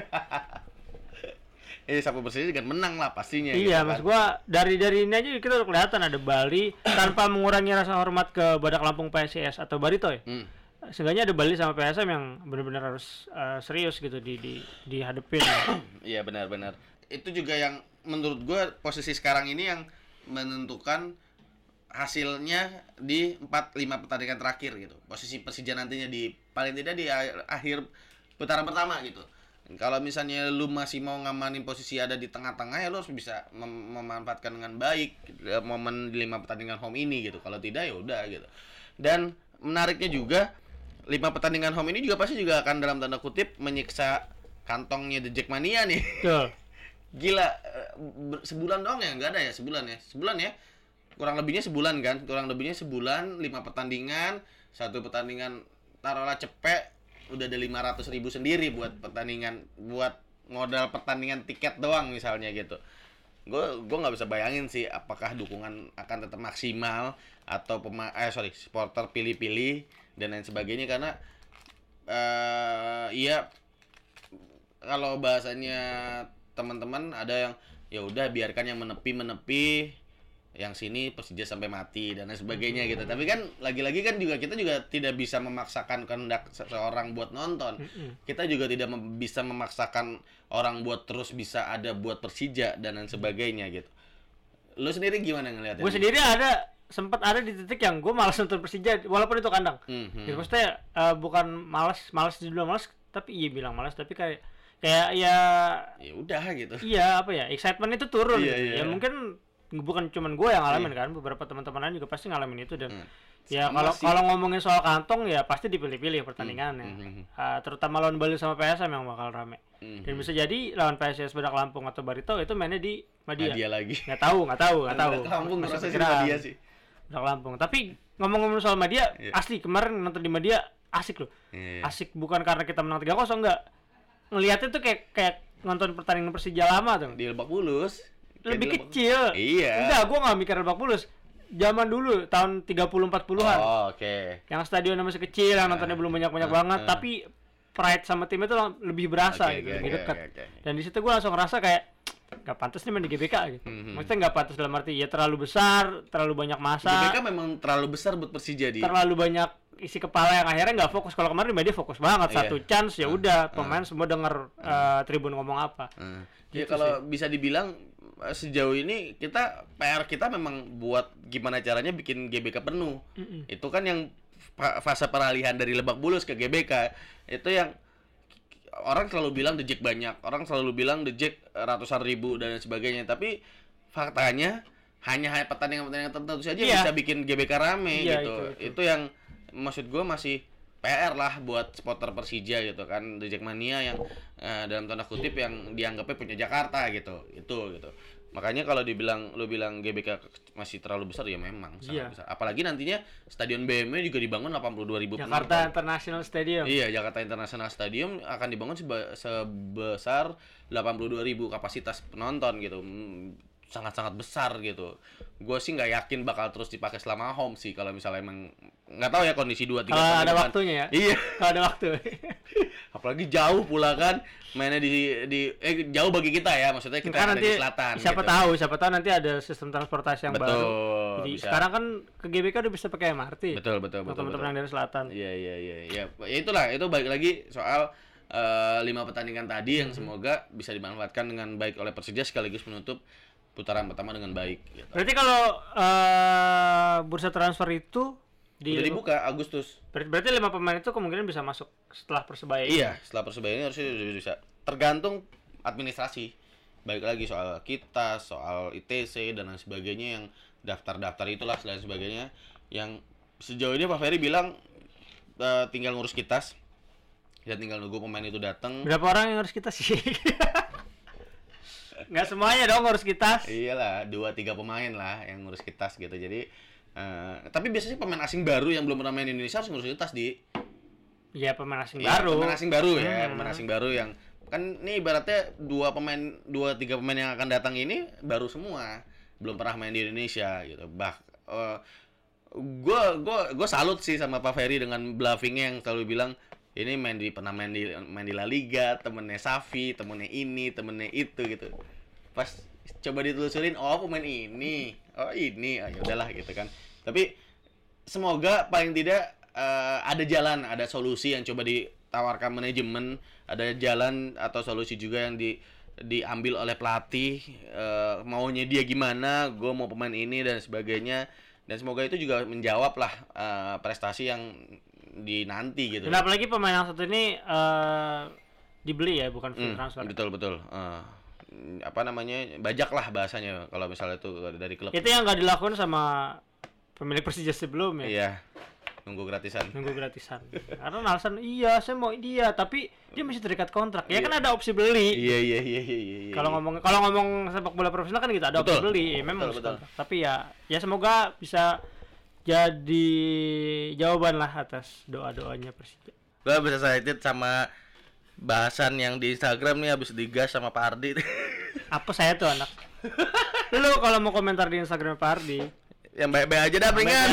Sapu bersih dengan menang lah pastinya. Iya, gitu mas gua dari ini aja kita udah kelihatan ada Bali tanpa mengurangi rasa hormat ke Badak Lampung PSIS atau Barito ya. Seenggaknya ada Bali sama PSM yang benar-benar harus serius gitu dihadepin. Iya benar-benar. Itu juga yang menurut gua posisi sekarang ini yang menentukan hasilnya di 4-5 pertandingan terakhir gitu. Posisi Persija nantinya di paling tidak di akhir putaran pertama gitu. Kalau misalnya lu masih mau ngamanin posisi ada di tengah-tengah ya lu harus bisa memanfaatkan dengan baik momen 5 pertandingan home ini gitu. Kalau tidak ya udah gitu. Dan menariknya juga 5 pertandingan home ini juga pasti juga akan dalam tanda kutip menyiksa kantongnya The Jackmania nih. Betul. Gila, sebulan doang ya? Enggak ada ya sebulan ya? Sebulan ya? Kurang lebihnya sebulan kan? Kurang lebihnya sebulan, 5 pertandingan, 1 pertandingan taruhlah cepet udah ada 500.000 sendiri buat pertandingan, buat modal pertandingan tiket doang misalnya gitu. Gue nggak bisa bayangin sih apakah dukungan akan tetap maksimal atau supporter pilih-pilih dan lain sebagainya, karena iya kalau bahasanya teman-teman ada yang ya udah biarkan yang menepi, yang sini Persija sampai mati dan lain sebagainya gitu. Tapi kan lagi-lagi kan kita juga tidak bisa memaksakan kehendak seseorang buat nonton. Kita juga tidak bisa memaksakan orang buat terus bisa ada buat Persija dan lain sebagainya gitu. Lu sendiri gimana ngeliatnya? Gue sendiri sempat ada di titik yang gue malas nonton Persija walaupun itu kandang. Jadi maksudnya bukan malas dulu malas, tapi bilang malas, tapi kayak ya udah gitu. Iya, apa ya? Excitement itu turun gitu. Iya. Ya mungkin bukan cuman gue yang ngalamin kan, beberapa teman-teman lain juga pasti ngalamin itu. Dan ya kalau ngomongin soal kantong ya pasti dipilih-pilih pertandingannya. Terutama lawan Bali sama PSM yang bakal rame. Dan bisa jadi lawan PSIS Badak Lampung atau Barito itu mainnya di Madia. Madia lagi. Nggak tahu. Badak Lampung ngerasa sih Madia sih. Badak Lampung. Tapi ngomong-ngomong soal Madia, asli kemarin nonton di Madia asik loh. Asik bukan karena kita menang 3-0 enggak. Ngelihatnya tuh kayak nonton pertandingan Persija lama tuh. Di Lebak Bulus. Lebih kecil. Iya. Enggak, gua enggak mikir Lebak Bulus. Zaman dulu tahun 30-40-an. Oh, oke. Yang stadionnya masih kecil, yang nontonnya belum banyak banget, tapi pride sama tim itu lebih berasa gitu, lebih dekat. Dan di situ gua langsung ngerasa kayak enggak pantas nih main di GBK gitu. Maksudnya enggak pantas dalam arti ya terlalu besar, terlalu banyak masa. GBK memang terlalu besar buat Persija dia. Terlalu banyak isi kepala yang akhirnya nggak fokus. Kalau kemarin dia fokus banget, satu chance ya udah pemain semua denger tribun ngomong apa. Ya kalau bisa dibilang sejauh ini PR kita memang buat gimana caranya bikin GBK penuh. Itu kan yang fase peralihan dari Lebak Bulus ke GBK itu yang orang selalu bilang The Jack banyak, orang selalu bilang The Jack ratusan ribu dan sebagainya, tapi faktanya hanya pertandingan-pertandingan tertentu saja bisa bikin GBK rame gitu. Itu yang maksud gue masih PR lah buat supporter Persija gitu kan, The Jackmania yang dalam tanda kutip yang dianggapnya punya Jakarta gitu. Itu gitu. Makanya kalau lu bilang GBK masih terlalu besar ya memang sangat besar. Apalagi nantinya stadion BMW juga dibangun 82.000 penonton. Jakarta International Stadium. Iya, Jakarta International Stadium akan dibangun sebesar 82.000 kapasitas penonton gitu. Sangat-sangat besar gitu. Gue sih nggak yakin bakal terus dipakai selama home sih kalau misalnya emang nggak tahu ya kondisi 2-3 tahun ada waktunya ya. Iya. Kalau ada waktu. Apalagi jauh pula kan mainnya di jauh bagi kita ya, maksudnya kita kan ada nanti, di selatan. Siapa tahu nanti ada sistem transportasi yang baru. Jadi bisa. Sekarang kan ke GBK udah bisa pakai MRT. Betul. Teman-teman yang dari selatan. Iya. Ya itulah, itu balik lagi soal 5 pertandingan tadi yang semoga bisa dimanfaatkan dengan baik oleh Persija sekaligus menutup putaran pertama dengan baik gitu. Berarti kalau bursa transfer itu udah dibuka Agustus. Berarti 5 pemain itu kemungkinan bisa masuk setelah Persebaya. Iya, setelah Persebaya ini harusnya udah bisa. Tergantung administrasi. balik lagi soal kita, soal ITC dan lain sebagainya, yang daftar-daftar itulah dan sebagainya, yang sejauh ini Pak Ferry bilang tinggal ngurus kitas dan tinggal nunggu pemain itu datang. Berapa orang yang ngurus kitas sih? Nggak semuanya dong ngurus kitas. Iyalah, 2-3 pemain lah yang ngurus kitas gitu. Jadi tapi biasanya pemain asing baru yang belum pernah main di Indonesia harus ngurus kitas di. Iya, pemain asing baru. Pemain asing baru ya, pemain asing baru yang kan ini ibaratnya 2-3 pemain yang akan datang ini baru semua, belum pernah main di Indonesia gitu. Gue salut sih sama Pak Ferry dengan bluffingnya yang selalu bilang ini pernah main di La Liga, temennya Xavi, temennya ini, temennya itu gitu. Pas coba ditelusurin, oh pemain ini, ya udahlah gitu kan. Tapi semoga paling tidak ada jalan, ada solusi yang coba ditawarkan manajemen, ada jalan atau solusi juga yang diambil oleh pelatih, maunya dia gimana, gue mau pemain ini dan sebagainya, dan semoga itu juga menjawab lah prestasi yang dinanti gitu. Dan apalagi pemain yang satu ini dibeli ya, bukan free transfer. Betul. Apa namanya, bajak lah bahasanya kalau misalnya itu dari klub. Itu yang nggak dilakukan sama pemilik Persija sebelumnya. Iya. Nunggu gratisan. Karena alasan saya mau dia, tapi dia masih terikat kontrak. Ya kan ada opsi beli. Iya. Kalau ngomong sepak bola profesional kan gitu, ada opsi beli. Memang betul. Tapi ya semoga bisa jadi jawaban lah atas doa-doanya Persija. Gua bisa excited sama bahasan yang di Instagram nih habis digas sama Pak Ardi. Apa saya tuh anak? Lu kalau mau komentar di Instagram Pak Ardi, yang baik-baik aja dah, beringan.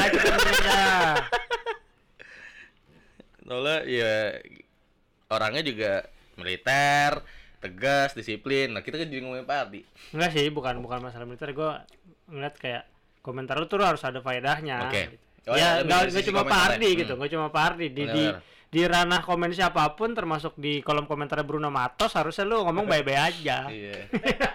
Nola ya orangnya juga militer, tegas, disiplin. Nah, kita kan jadi ngomongin Pak Ardi. Enggak sih, bukan masalah militer. Gue ngeliat kayak komentar lu tuh harus ada faedahnya. Oke. Gitu. Nggak cuma Pak Ardi gitu, nggak cuma Pak Ardi. Di ranah komen siapapun, termasuk di kolom komentarnya Bruno Matos, harusnya lu ngomong baik-baik aja. Iya.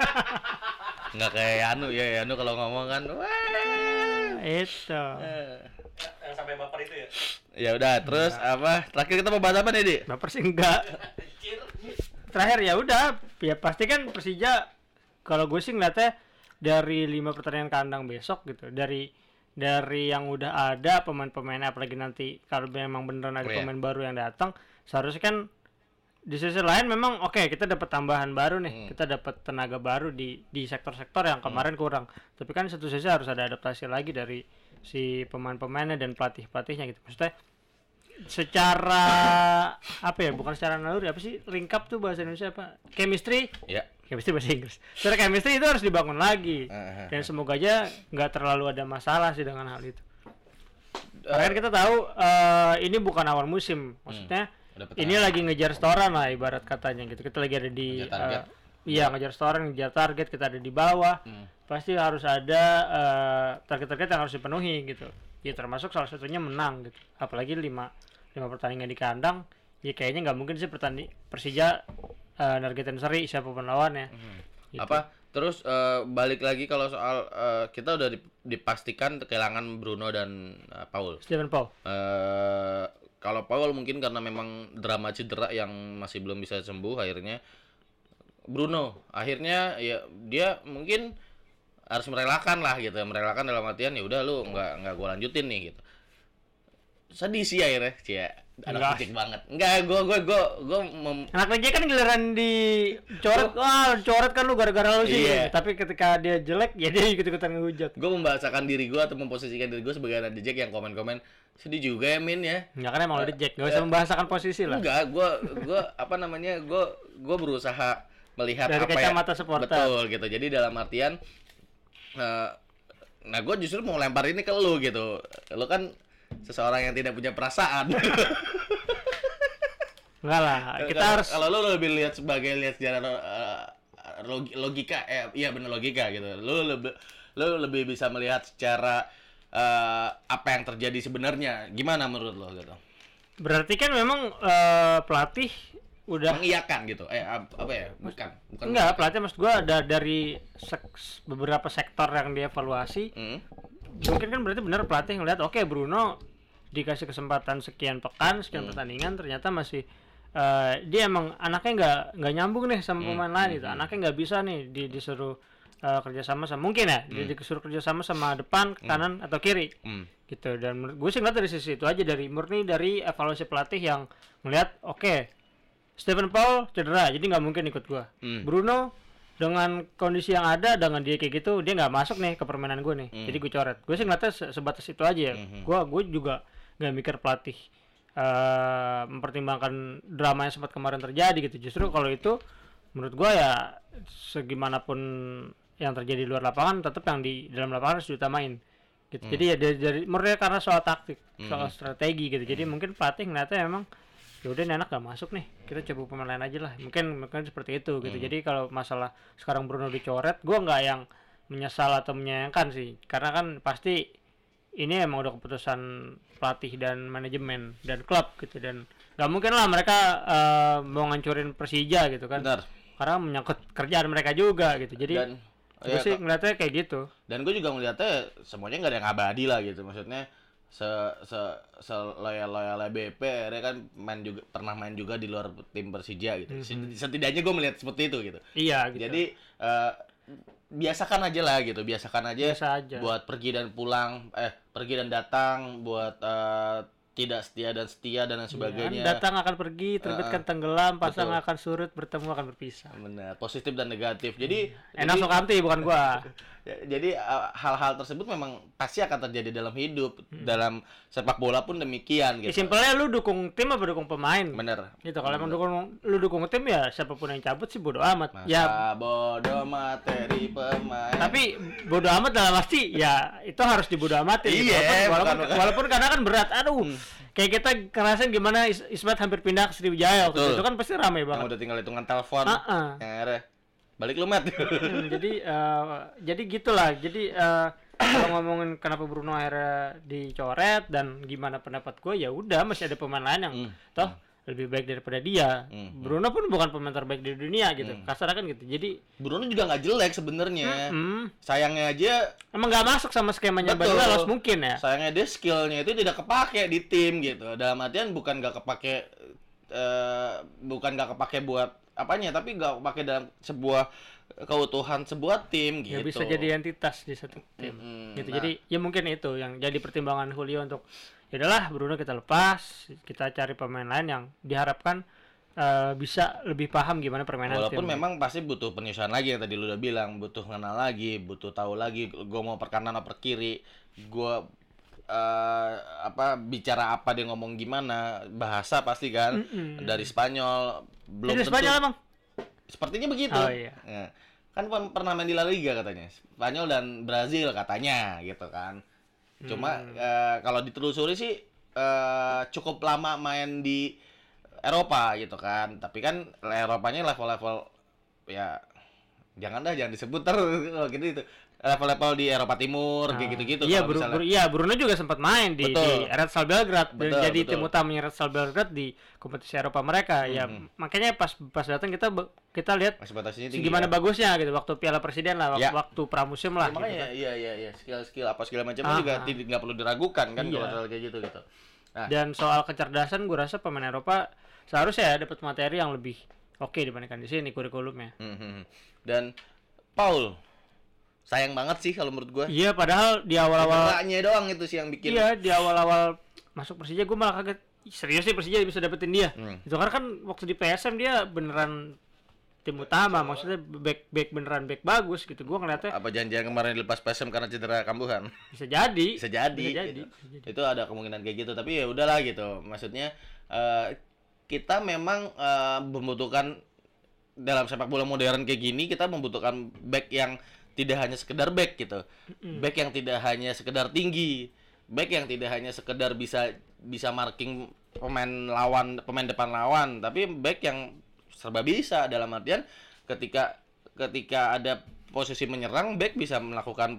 Nggak kayak Yanu kalau ngomong kan, wah. Itu. Yang sampai baper itu ya. Ya udah, terus apa? Terakhir kita mau bahas apa nih, Di? Baper sih enggak. Terakhir ya udah, ya pasti kan Persija kalau gue sih ngeliatnya dari 5 pertandingan kandang besok gitu. Dari yang udah ada pemain-pemainnya, apalagi nanti kalau memang beneran ada pemain baru yang datang, seharusnya kan di sisi lain memang kita dapat tambahan baru nih. Kita dapat tenaga baru di sektor-sektor yang kemarin kurang. Tapi kan satu sisi harus ada adaptasi lagi dari si pemain-pemainnya dan pelatihnya gitu. Maksudnya secara bukan secara naluri, apa sih lengkap tuh bahasa Indonesia apa? Chemistry? Ya. Chemistry bahasa Inggris. Secara chemistry itu harus dibangun lagi. Dan semoga aja nggak terlalu ada masalah sih dengan hal itu. Karena kita tahu ini bukan awal musim. Maksudnya ini lagi ngejar setoran lah ibarat katanya gitu. Kita lagi ada di ngejar setoran, ngejar target, kita ada di bawah. Pasti harus ada target-target yang harus dipenuhi gitu. Ya termasuk salah satunya menang gitu. Apalagi 5 pertandingan di kandang, ya kayaknya nggak mungkin sih Persija nargetin seri siapapun lawannya. Gitu. Terus balik lagi kalau soal kita udah dipastikan kehilangan Bruno dan Steven Paul. Kalau Paul mungkin karena memang drama cedera yang masih belum bisa sembuh, akhirnya Bruno akhirnya ya dia mungkin harus merelakan dalam artian ya udah lu nggak gue lanjutin nih gitu. Sedih sih akhirnya, anak kecil banget. Enggak, gue anak aja kan giliran dicoret, coret kan lu gara-gara lu sih. Iya. Tapi ketika dia jelek, ya dia ikut-ikutan ngehujat. Apa? Gue membahasakan diri gue atau memposisikan diri gue sebagai anak Jack yang komen-komen sedih juga ya Min ya. Enggak kan emang lu Jack, gak usah membahasakan posisi lah. Enggak, gue berusaha melihat dari kacamata supporter. Betul gitu. Jadi dalam artian gue justru mau lempar ini ke lu gitu. Lu kan seseorang yang tidak punya perasaan. Enggak lah, kita harus. Kalau lu lebih lihat sejarah logika, benar logika gitu. Lu lebih bisa melihat secara apa yang terjadi sebenarnya. Gimana menurut lo gitu? Berarti kan memang pelatih udah mengiyakan gitu. Bukan. Enggak, pelatih maksud gua ada dari beberapa sektor yang dievaluasi. Mungkin kan berarti benar pelatih ngeliat Bruno dikasih kesempatan sekian pekan, sekian pertandingan ternyata masih dia emang anaknya nggak nyambung nih sama pemain lain gitu. Anaknya nggak bisa nih disuruh kerjasama sama mungkin ya dia disuruh kerjasama sama depan, kanan atau kiri gitu. Dan menurut gue sih ngeliat dari sisi itu aja, dari murni dari evaluasi pelatih yang ngeliat oke, Stephen Paul cedera jadi nggak mungkin ikut gue. Bruno dengan kondisi yang ada, dengan dia kayak gitu, dia nggak masuk nih ke permainan gue nih, jadi gue coret. Gue sih ngeliatnya sebatas itu aja ya. Gue juga nggak mikir pelatih mempertimbangkan drama yang sempat kemarin terjadi gitu. Justru kalau itu menurut gue ya segimanapun yang terjadi di luar lapangan, tetap yang di dalam lapangan harus diutamain gitu. Jadi ya dari murni karena soal taktik, soal strategi gitu. Jadi mungkin pelatih ngeliatnya memang yaudah ini anak gak masuk nih, kita coba pemain lain aja lah, mungkin seperti itu gitu. Jadi kalau masalah sekarang Bruno dicoret, gue nggak yang menyesal atau menyayangkan sih, karena kan pasti ini emang udah keputusan pelatih dan manajemen dan klub gitu, dan nggak mungkin lah mereka mau ngancurin Persija gitu kan. Benar. Karena menyangkut kerjaan mereka juga gitu. Jadi gue sih ngeliatnya kayak gitu. Dan gue juga ngeliatnya semuanya nggak ada yang abadi lah gitu, maksudnya loyal BP ya kan pernah main juga di luar tim Persija gitu. Setidaknya gue melihat seperti itu gitu. Iya gitu. Jadi biasakan aja lah gitu, biasa aja buat pergi dan pulang, pergi dan datang, buat tidak setia dan setia dan sebagainya. Datang akan pergi, terbitkan tenggelam, pasang betul. Akan surut, bertemu akan berpisah. Benar, positif dan negatif. Jadi enak Sokamti bukan gua. Jadi hal-hal tersebut memang pasti akan terjadi dalam hidup, dalam sepak bola pun demikian gitu. Simpelnya lu dukung tim apa dukung pemain? Bener. Gitu, kalau emang lu dukung tim ya siapapun yang cabut sih bodo amat. Masa ya bodo materi pemain. Tapi bodo amat dalam pasti ya itu harus dibodo amatin. Iya, gitu. Walaupun kadang kan berat. Aduh. Kayak kita ngerasain gimana Ismet hampir pindah ke Sriwijaya waktu itu kan pasti ramai banget. Yang udah tinggal hitungan telepon. Yang akhirnya balik lu Mat. Jadi gitulah. Jadi kalau ngomongin kenapa Bruno akhirnya dicoret dan gimana pendapat gue, ya udah masih ada pemain lain yang toh lebih baik daripada dia. Bruno pun bukan pemain terbaik di dunia gitu. Kasarnya kan gitu. Jadi Bruno juga nggak jelek sebenarnya. Sayangnya aja emang nggak masuk sama skemanya Barcelos mungkin ya. Sayangnya dia skillnya itu tidak kepake di tim gitu. Dalam artian bukan nggak kepake buat apanya, tapi nggak kepake dalam sebuah keutuhan sebuah tim gitu. Ya bisa jadi entitas di satu tim gitu. Jadi ya mungkin itu yang jadi pertimbangan Julio untuk ya udahlah Bruno kita lepas, kita cari pemain lain yang diharapkan bisa lebih paham gimana permainan tim. Walaupun memang pasti butuh penyesuaian lagi yang tadi lu udah bilang, butuh kenal lagi, butuh tahu lagi gue mau per kanan atau per kiri, gue bicara apa, dia ngomong gimana, bahasa pasti kan dari Spanyol belum tentu. Spanyol emang sepertinya begitu. Oh iya. Ya. Kan pernah main di La Liga katanya, Spanyol dan Brazil katanya gitu kan. Cuma kalau ditelusuri sih cukup lama main di Eropa gitu kan. Tapi kan Eropanya level-level ya jangan disebut gitu itu. Level-level di Eropa Timur kayak gitu-gitu. Iya, Bruno juga sempat main di Red Stal Belgrade dan jadi tim utamanya Red Stal Belgrade di kompetisi Eropa mereka. Ya makanya pas datang kita lihat gimana bagusnya gitu waktu Piala Presiden lah, waktu pramusim lah. Makanya gitu kan. iya skill apa segala macam juga nggak perlu diragukan kan kalau kayak gitu. Nah. Dan soal kecerdasan gue rasa pemain Eropa seharusnya dapat materi yang lebih oke dibandingkan di sini kurikulumnya. Dan Paul sayang banget sih kalau menurut gue. Iya, padahal di awal-awal cederanya doang itu sih yang bikin. Iya, di awal-awal masuk Persija gue malah kaget. Serius sih Persija bisa dapetin dia. Itu karena kan waktu di PSM dia beneran tim utama, maksudnya back beneran back bagus gitu. Gue ngeliatnya apa janjian kemarin dilepas PSM karena cedera kambuhan? Bisa jadi. Gitu. Itu ada kemungkinan kayak gitu, tapi ya udahlah gitu. Maksudnya kita memang membutuhkan dalam sepak bola modern kayak gini, kita membutuhkan back yang tidak hanya sekedar back gitu. Back yang tidak hanya sekedar tinggi, back yang tidak hanya sekedar bisa marking pemain depan lawan, tapi back yang serba bisa, dalam artian ketika ada posisi menyerang, back bisa melakukan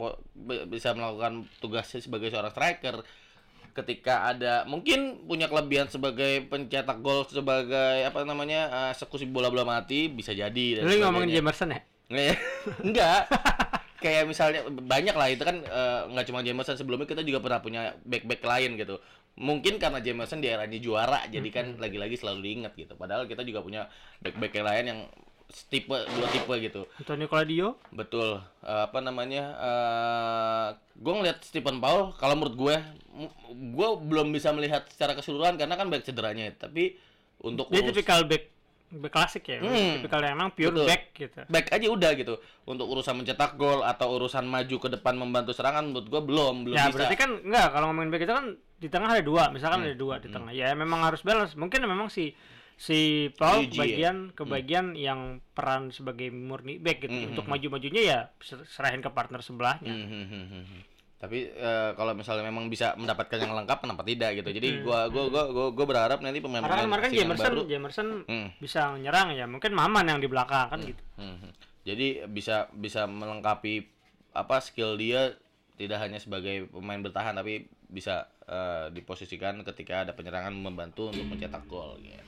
tugasnya sebagai seorang striker. Ketika ada mungkin punya kelebihan sebagai pencetak gol, sebagai eksekusi bola mati, bisa jadi. Lu ngomongin Jamerson ya? Enggak. Kayak misalnya banyak lah itu kan, nggak cuma Jamerson, sebelumnya kita juga pernah punya back lain gitu. Mungkin karena Jameson di eranya juara, jadi kan lagi-lagi selalu diingat gitu. Padahal kita juga punya back-back yang lain yang dua tipe gitu. Antonio Claudio. Betul. Gue ngeliat Stephen Paul, kalau menurut gue belum bisa melihat secara keseluruhan karena kan banyak cederanya. Tapi untuk dia tipikal back klasik ya, tipikal yang emang pure betul. Back gitu. Back aja udah gitu. Untuk urusan mencetak gol atau urusan maju ke depan membantu serangan, menurut gue belum ya, bisa. Berarti kan enggak, kalau ngomongin back itu kan di tengah ada dua, misalkan ada dua di tengah. Ya memang harus balance. Mungkin memang si Paul kebagian yang peran sebagai murni back gitu. Untuk maju-majunya ya serahin ke partner sebelahnya. Tapi kalau misalnya memang bisa mendapatkan yang lengkap, kenapa tidak gitu. Jadi gua berharap nanti pemain-pemain Jamerson bisa menyerang ya. Mungkin Maman yang di belakang kan gitu. Jadi bisa melengkapi skill dia, tidak hanya sebagai pemain bertahan tapi bisa diposisikan ketika ada penyerangan membantu untuk mencetak gol gitu.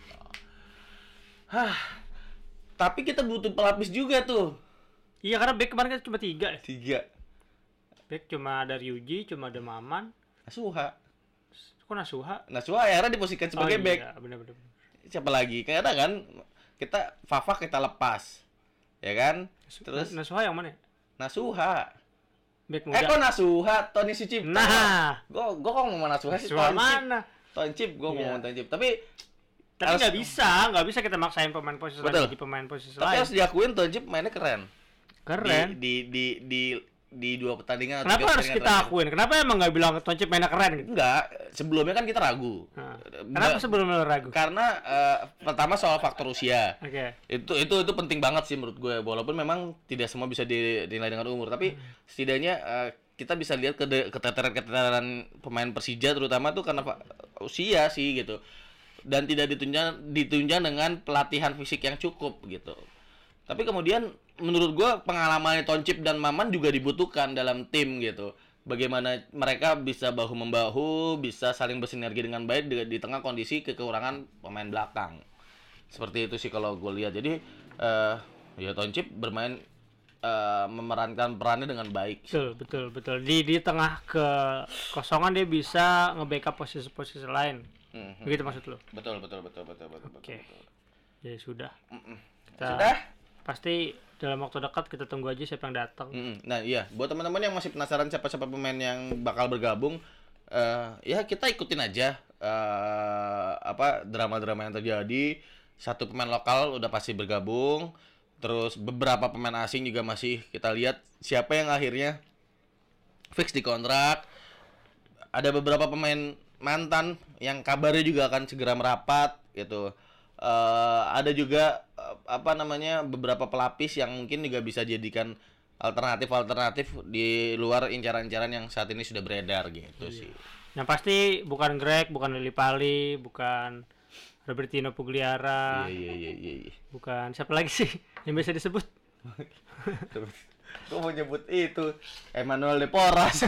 Tapi kita butuh pelapis juga tuh. Iya, karena back kemarin kan cuma 3 ya. 3. Back cuma ada Ryuji, cuma ada Maman. Nasuha. Kok Nasuha? Nasuha akhirnya diposisikan sebagai back. Iya, benar. Siapa lagi? Karena kan kita Fafak kita lepas. Ya kan? Terus Nasuha yang mana? Nasuha. Back muda. Kok Nasuha? Tony Sucipto. Nah. Gua kok ngomong Nasuha sih? Nasuha mana? Toncip, gua ngomong Toncip. Tapi nggak bisa kita maksain pemain posisi lain jadi pemain posisi lain. Tapi harus diakuin Toncip mainnya keren. Di 2 pertandingan. Kenapa harus kita akuin? Kenapa emang nggak bilang Toncip mainnya keren gitu? Enggak, sebelumnya kan kita ragu. Kenapa sebelumnya ragu? Karena pertama soal faktor usia. Oke. Itu penting banget sih menurut gue. Walaupun memang tidak semua bisa dinilai dengan umur, tapi setidaknya kita bisa lihat keteteran pemain Persija terutama tuh karena usia sih gitu. Dan tidak ditunjang dengan pelatihan fisik yang cukup gitu. Tapi kemudian menurut gue pengalaman Toncip dan Maman juga dibutuhkan dalam tim gitu. Bagaimana mereka bisa bahu-membahu, bisa saling bersinergi dengan baik di tengah kondisi kekurangan pemain belakang. Seperti itu sih kalau gue lihat. Jadi ya Toncip bermain memerankan perannya dengan baik. Betul. Di tengah kekosongan dia bisa nge-backup posisi-posisi lain. Begitu maksud lo? Betul. Oke. Ya sudah. Sudah? Pasti dalam waktu dekat kita tunggu aja siapa yang datang. Nah iya, buat teman-teman yang masih penasaran siapa pemain yang bakal bergabung, ya kita ikutin aja drama-drama yang terjadi. Satu pemain lokal udah pasti bergabung, terus beberapa pemain asing juga masih kita lihat siapa yang akhirnya fix di kontrak. Ada beberapa pemain mantan yang kabarnya juga akan segera merapat gitu. Ada juga beberapa pelapis yang mungkin juga bisa jadikan alternatif di luar incaran-incaran yang saat ini sudah beredar gitu sih. Yang pasti bukan Greg, bukan Lili Pali, bukan Robertino Pugliara. Iya. Bukan siapa lagi sih yang bisa disebut? Kok mau nyebut itu Emmanuel De Porras.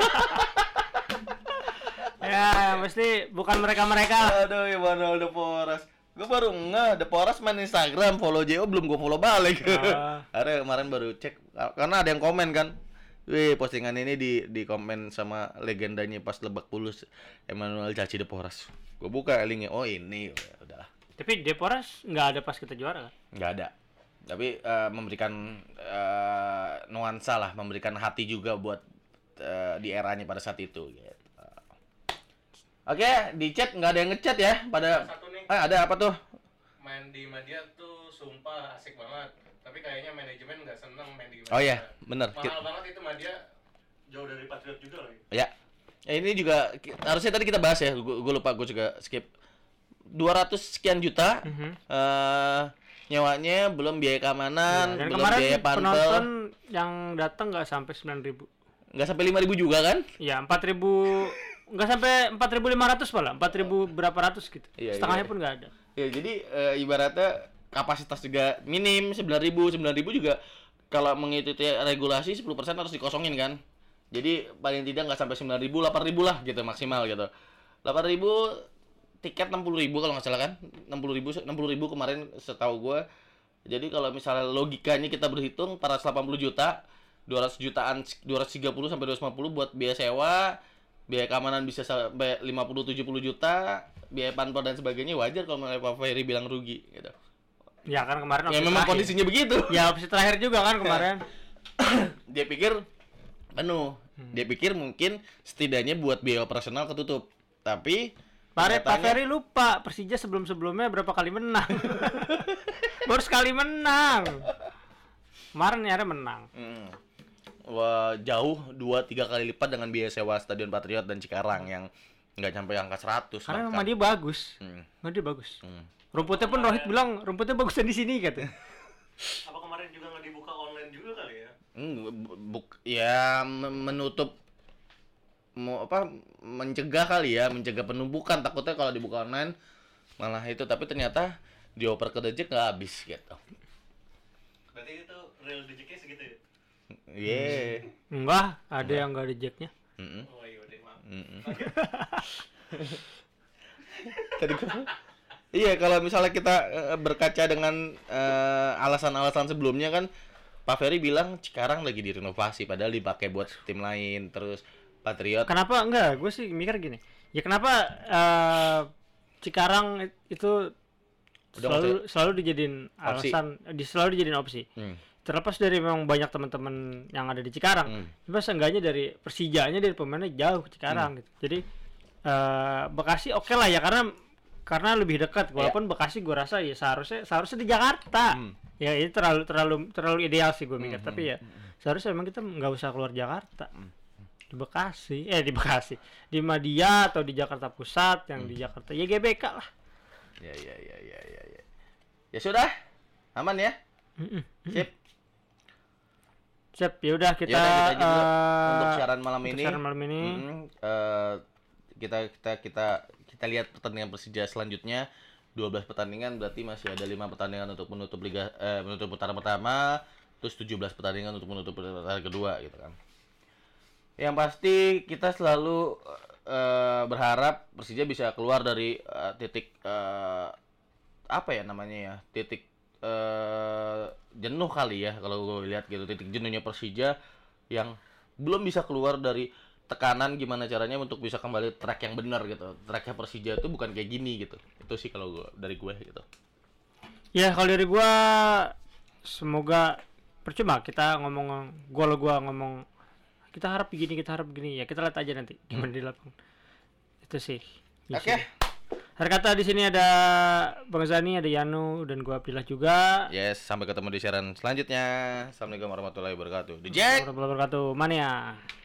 Ya, pasti bukan mereka. Aduh, Emmanuel De Porras. Gue baru De Porras main Instagram, follow JO belum gue follow balik. Ada kemarin baru cek karena ada yang komen kan. Wih, postingan ini di komen sama legendanya pas Lebak Bulus Emmanuel Caci De Porras. Gue buka linknya, oh ini udahlah. Tapi De Porras nggak ada pas kita juara kan? Nggak ada. Tapi memberikan nuansa lah, memberikan hati juga buat di eranya pada saat itu. Gitu. Oke, di chat nggak ada yang ngechat ya pada. Ada apa tuh? Main di media tuh sumpah asik banget. Tapi kayaknya manajemen nggak seneng main di media. Oh iya, bener. Mahal banget itu media, jauh dari Patriot juga lagi. Ya. Ini juga harusnya tadi kita bahas ya. Gue lupa, gue juga skip. 200 sekian juta. Nyewanya belum biaya keamanan, dan belum biaya pantel. Penonton yang datang nggak sampai 9.000. Nggak sampai 5.000 juga kan? Iya, 4.000. Nggak sampai 4.500 malah, 4.000 berapa ratus gitu. Iya, setengahnya pun nggak ada. Ya jadi ibaratnya kapasitas juga minim 9.000 juga kalau mengikuti regulasi 10% harus dikosongin kan. Jadi paling tidak nggak sampai 9.000, 8.000 lah gitu maksimal gitu. 8.000 tiket 60.000 kalau nggak salah kan. 60.000 kemarin setahu gue. Jadi kalau misalnya logikanya kita berhitung 480 juta, 200 jutaan 230 sampai 250 buat biaya sewa. biaya keamanan bisa sampai 50-70 juta, biaya panpel dan sebagainya, wajar kalau Pak Ferry bilang rugi gitu. Ya kan kemarin ya memang kondisinya begitu. Ya opsi terakhir juga kan kemarin. Dia pikir penuh. Dia pikir mungkin setidaknya buat biaya operasional ketutup. Tapi Pak Ferry lupa Persija sebelum-sebelumnya berapa kali menang. Baru sekali menang. Kemarin nyari menang. Wah, jauh 2-3 kali lipat dengan biaya sewa Stadion Patriot dan Cikarang yang nggak sampai angka 100. Karena memang dia bagus. Dia bagus. Rumputnya pun Rohit bilang rumputnya bagusnya di sini kata. Apa kemarin juga nggak dibuka online juga kali ya? Ya menutup mencegah kali ya, mencegah penumpukan. Takutnya kalau dibuka online malah itu, tapi ternyata dioper ke Dejek nggak habis gitu. Berarti itu real Dejeknya segitu ya? Iya. Enggak, ada yang enggak ada jacknya. Oh iya deh, maaf. Tadi iya, kalau misalnya kita berkaca dengan alasan-alasan sebelumnya kan, Pak Ferry bilang Cikarang lagi direnovasi padahal dipakai buat tim lain. Terus Patriot. Kenapa enggak? Gue sih mikir gini. Ya kenapa Cikarang itu selalu dijadiin alasan, selalu dijadiin opsi. Terlepas dari memang banyak teman-teman yang ada di Cikarang, cuma seenggaknya dari Persijanya, dari pemainnya jauh ke Cikarang gitu. Jadi Bekasi oke lah ya, karena lebih dekat. Walaupun Bekasi gue rasa ya seharusnya di Jakarta. Ya ini terlalu ideal sih gue mikir. Tapi ya seharusnya memang kita nggak usah keluar Jakarta. Di Bekasi, di Madia atau di Jakarta Pusat, yang di Jakarta ya GBK lah. Ya. Ya sudah, aman ya. Siap, ya udah kita untuk siaran malam ini. Kita lihat pertandingan Persija selanjutnya. 12 pertandingan berarti masih ada 5 pertandingan untuk menutup menutup putaran pertama, terus 17 pertandingan untuk menutup putaran kedua gitu kan. Yang pasti kita selalu berharap Persija bisa keluar dari titik titik jenuh kali ya, kalau gue lihat gitu, titik jenuhnya Persija yang belum bisa keluar dari tekanan gimana caranya untuk bisa kembali track yang benar gitu. Tracknya Persija itu bukan kayak gini gitu. Itu sih kalau dari gue gitu. Ya kalau dari gue, semoga percuma kita ngomong kita harap begini ya, kita lihat aja nanti gimana di lapangan. Itu sih. Oke. Hari kata di sini ada Bang Zani, ada Yanu, dan gua Abdillah juga. Yes, sampai ketemu di siaran selanjutnya. Assalamualaikum warahmatullahi wabarakatuh. The Jack. Warahmatullahi wabarakatuh. Mania.